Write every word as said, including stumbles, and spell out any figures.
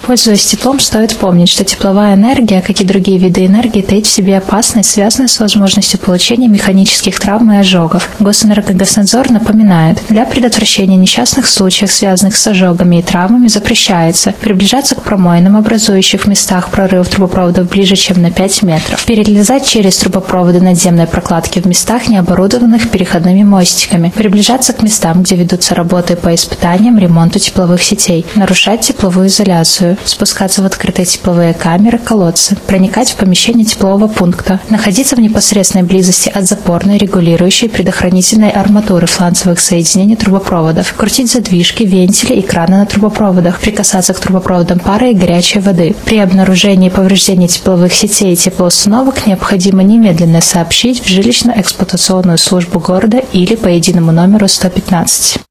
Пользуясь теплом, стоит помнить, что тепловая энергия, как и другие виды энергии, таит в себе опасность, связанную с возможностью получения механических травм и ожогов. Госэнергоснадзор напоминает, для предотвращения несчастных случаев, связанных с ожогами и травмами, запрещается приближаться к промоинам, образующих в местах прорыва трубопроводов ближе, чем на пять метров, перелезать через трубопроводы надземной прокладки в местах, не оборудованных переходными мостиками, приближаться к местам, где ведутся работы по испытаниям, ремонту тепловых сетей, нарушать тепловую изоляцию, спускаться в открытые тепловые камеры, колодцы, проникать в помещение теплового пункта, находиться в непосредственной близости от запорной, регулирующей, предохранительной арматуры фланцевых соединений трубопроводов, крутить задвижки, вентили и краны на трубопроводах, прикасаться к трубопроводам пара и горячей воды. При обнаружении повреждений тепловых сетей и теплоустановок необходимо немедленно сообщить в жилищно-эксплуатационную службу города или по единому номеру сто пятнадцать.